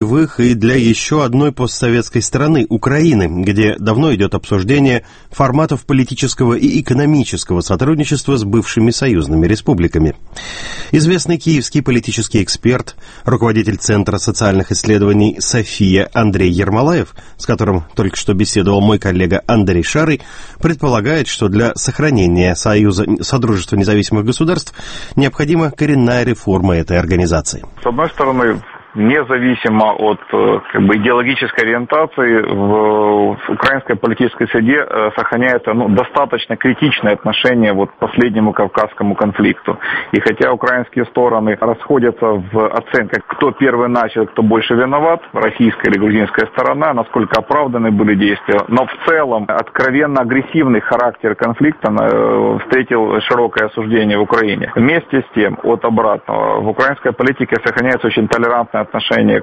ключевых и для еще одной постсоветской страны, Украины, где давно идет обсуждение форматов политического и экономического сотрудничества с бывшими союзными республиками. Известный киевский политический эксперт, руководитель Центра социальных исследований «София» Андрей Ермолаев, с которым только что беседовал мой коллега Андрей Шарый, предполагает, что для сохранения Содружества независимых государств необходима коренная реформа этой организации. С одной стороны, независимо от идеологической ориентации, в украинской политической среде сохраняется достаточно критичное отношение к последнему Кавказскому конфликту. И хотя украинские стороны расходятся в оценках, кто первый начал, кто больше виноват, российская или грузинская сторона, насколько оправданы были действия, но в целом откровенно агрессивный характер конфликта встретил широкое осуждение в Украине. Вместе с тем, от обратного, в украинской политике сохраняется очень толерантное отношение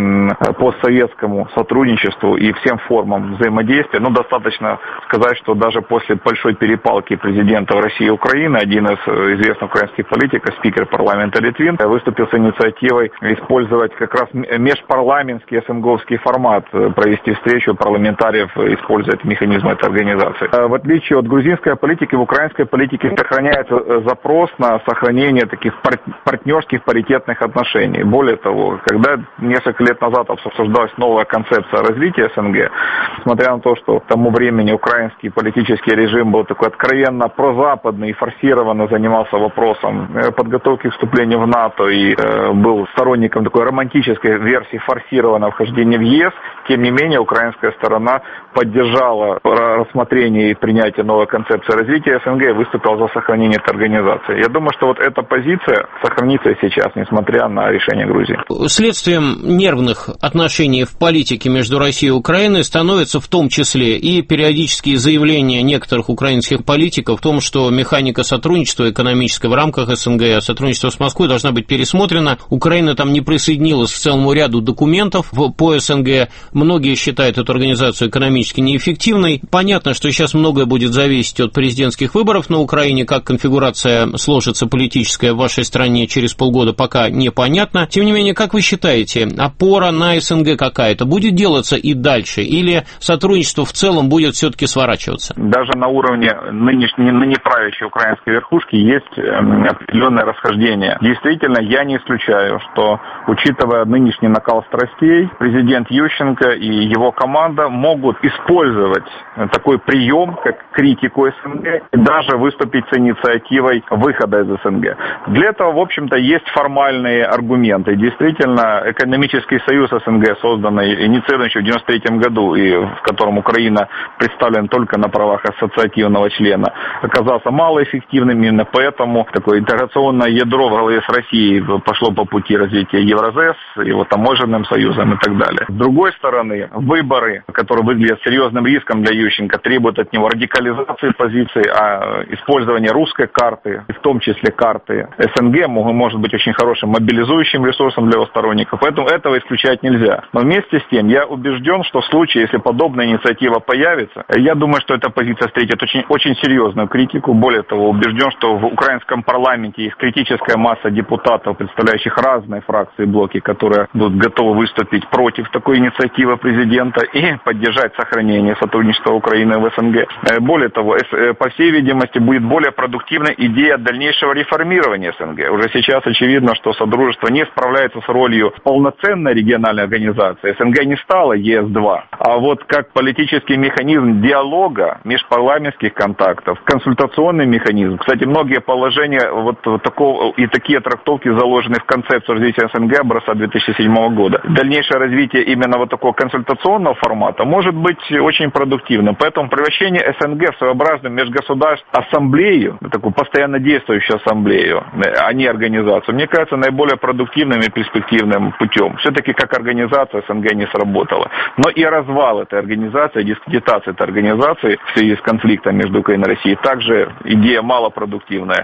к постсоветскому сотрудничеству и всем формам взаимодействия. Достаточно сказать, что даже после большой перепалки президентов России и Украины один из известных украинских политиков, спикер парламента Литвин, выступил с инициативой использовать как раз межпарламентский СНГовский формат, провести встречу парламентариев, используя механизмы этой организации. В отличие от грузинской политики, в украинской политике сохраняется запрос на сохранение таких партнерских паритетных отношений. Более того, когда несколько лет назад обсуждалась новая концепция развития СНГ, несмотря на то, что к тому времени украинский политический режим был такой откровенно прозападный и форсированно занимался вопросом подготовки к вступлению в НАТО и был сторонником такой романтической версии форсированного вхождения в ЕС, тем не менее украинская сторона поддержала рассмотрение и принятие новой концепции развития СНГ и выступила за сохранение этой организации. Я думаю, что эта позиция сохранится и сейчас, несмотря на решение Грузии. Следствием нервных отношений в политике между Россией и Украиной становится в том числе и периодические заявления некоторых украинских политиков о том, что механика сотрудничества экономического в рамках СНГ, сотрудничество с Москвой должна быть пересмотрена. Украина там не присоединилась к целому ряду документов по СНГ. Многие считают эту организацию экономически неэффективной. Понятно, что сейчас многое будет зависеть от президентских выборов на Украине, как конфигурация сложится политическая в вашей стране через полгода, пока непонятно. Тем не менее, как вы считаете, опора на СНГ какая-то будет делаться и дальше, или сотрудничество в целом будет все-таки сворачиваться? Даже на уровне ныне правящей украинской верхушки есть определенное расхождение. Действительно, я не исключаю, что, учитывая нынешний накал страстей, президент Ющенко и его команда могут использовать такой прием, как критику СНГ, и даже выступить с инициативой выхода из СНГ. Для этого, в общем-то, есть формальные аргументы. Действительно, экономический союз СНГ, созданный, инициированный еще в 1993 году, и в котором Украина представлена только на правах ассоциативного члена, оказался малоэффективным. Именно поэтому такое интеграционное ядро в главе с Россией пошло по пути развития Евразес, его таможенным союзом и так далее. С другой стороны, выборы, которые выглядят серьезным риском для Ющенко, требуют от него радикализации позиций, а использование русской карты, в том числе карты СНГ, может быть очень хорошим мобилизующим ресурсом для его сторонников. Поэтому этого исключать нельзя. Но вместе с тем я убежден, что в случае, если подобная инициатива появится, я думаю, что эта позиция встретит очень серьезную критику. Более того, убежден, что в украинском парламенте есть критическая масса депутатов, представляющих разные фракции и блоки, которые будут готовы выступить против такой инициативы президента и поддержать сохранение сотрудничества Украины в СНГ. Более того, по всей видимости, будет более продуктивной идея дальнейшего реформирования СНГ. Уже сейчас очевидно, что Содружество не справляется с ролью полноценной региональной организации. СНГ не стала ЕС-2. А вот как политический механизм диалога, межпарламентских контактов, консультационный механизм. Кстати, многие положения такого и такие трактовки заложены в концепцию развития СНГ образца 2007 года. Дальнейшее развитие именно такого консультационного формата может быть очень продуктивным. Поэтому превращение СНГ в своеобразную межгосударственную ассамблею, такую постоянно действующую ассамблею, а не организацию, мне кажется, наиболее продуктивным и перспективным путем. Все-таки как организация СНГ не сработала. Но и развал этой организации, дискредитация этой организации в связи с конфликтом между Украиной и Россией также идея малопродуктивная.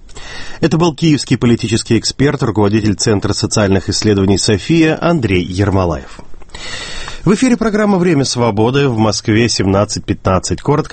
Это был киевский политический эксперт, руководитель Центра социальных исследований «София» Андрей Ермолаев. В эфире программа «Время свободы», в Москве 17:15. Коротко